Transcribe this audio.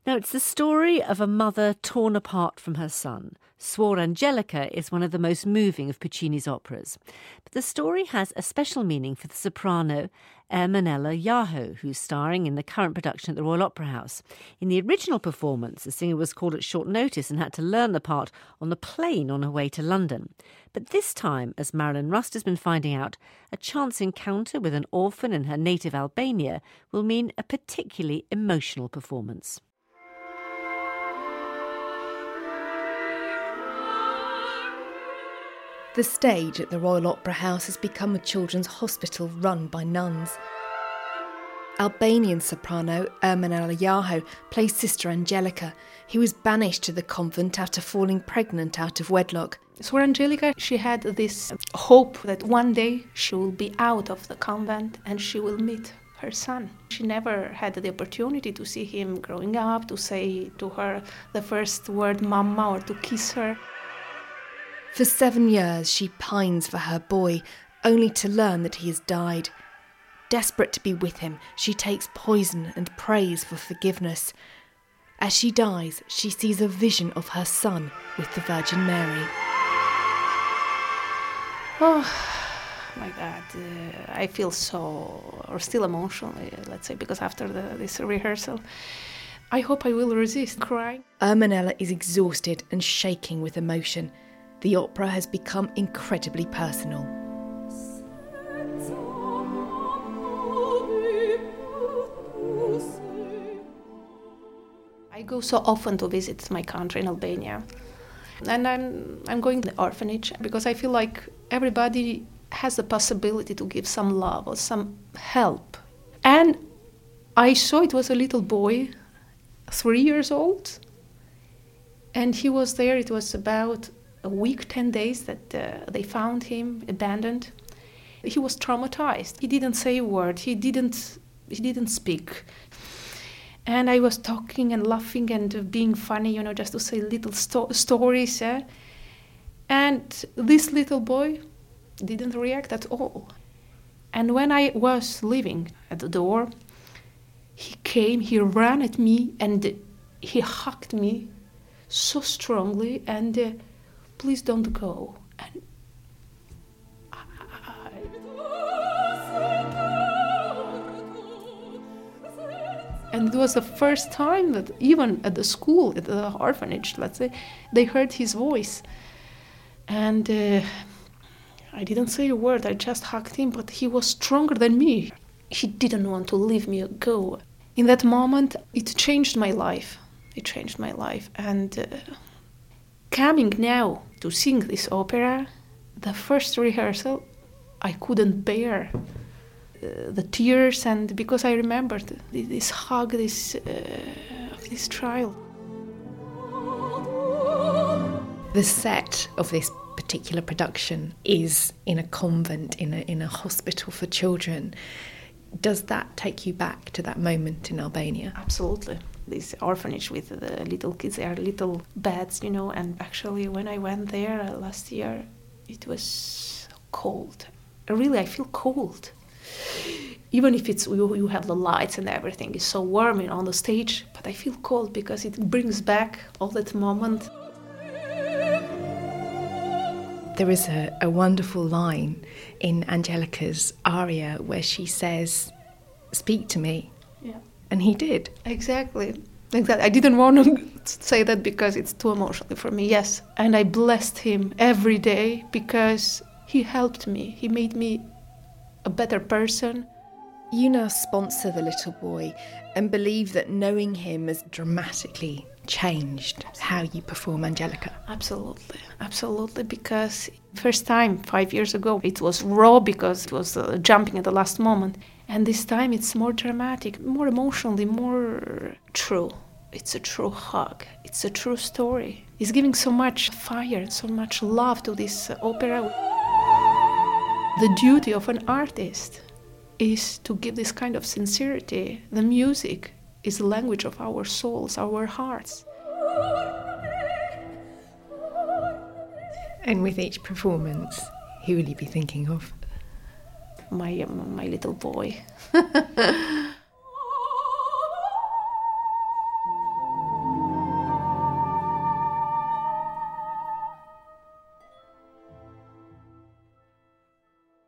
Now, it's the story of a mother torn apart from her son. Suor Angelica is one of the most moving of Puccini's operas. But the story has a special meaning for the soprano Erminella Yaho, who's starring in the current production at the Royal Opera House. In the original performance, the singer was called at short notice and had to learn the part on the plane on her way to London. But this time, as Marilyn Rust has been finding out, a chance encounter with an orphan in her native Albania will mean a particularly emotional performance. The stage at the Royal Opera House has become a children's hospital run by nuns. Albanian soprano Erminella Yaho plays Sister Angelica, who was banished to the convent after falling pregnant out of wedlock. Suor Angelica, she had this hope that one day she will be out of the convent and she will meet her son. She never had the opportunity to see him growing up, to say to her the first word "mama" or to kiss her. For 7 years, she pines for her boy, only to learn that he has died. Desperate to be with him, she takes poison and prays for forgiveness. As she dies, she sees a vision of her son with the Virgin Mary. Oh my God, I feel still emotional, let's say, because after this rehearsal, I hope I will resist crying. Erminella is exhausted and shaking with emotion. The opera has become incredibly personal. I go so often to visit my country in Albania. And I'm going to the orphanage because I feel like everybody has the possibility to give some love or some help. And I saw it was a little boy, 3 years old. And he was there, it was about a week, 10 days that they found him abandoned. He was traumatized. He didn't say a word. He didn't speak. And I was talking and laughing and being funny, just to say little stories. And this little boy didn't react at all. And when I was leaving at the door, he came, he ran at me, and he hugged me so strongly, and please don't go. And it was the first time that even at the school, at the orphanage, let's say, they heard his voice. And I didn't say a word, I just hugged him, but he was stronger than me. He didn't want to leave me go. In that moment, it changed my life. It changed my life. And coming now to sing this opera, the first rehearsal, I couldn't bear the tears, and because I remembered this hug, this trial. The set of this particular production is in a convent, in a hospital for children. Does that take you back to that moment in Albania? Absolutely. This orphanage with the little kids, they are little beds, and actually when I went there last year, it was cold. Really, I feel cold. Even if you have the lights and everything, it's so warm on the stage, but I feel cold because it brings back all that moment. There is a wonderful line in Angelica's aria where she says, "Speak to me." Yeah. And he did. Exactly. I didn't want to say that because it's too emotional for me, yes. And I blessed him every day because he helped me. He made me a better person. You now sponsor the little boy and believe that knowing him has dramatically changed how you perform Angelica. Absolutely, because first time 5 years ago it was raw because it was jumping at the last moment, and this time it's more dramatic, more emotionally, more true. It's a true hug, it's a true story. It's giving so much fire, so much love to this opera. The duty of an artist is to give this kind of sincerity. The music is the language of our souls, our hearts. And with each performance, who will you be thinking of? My little boy.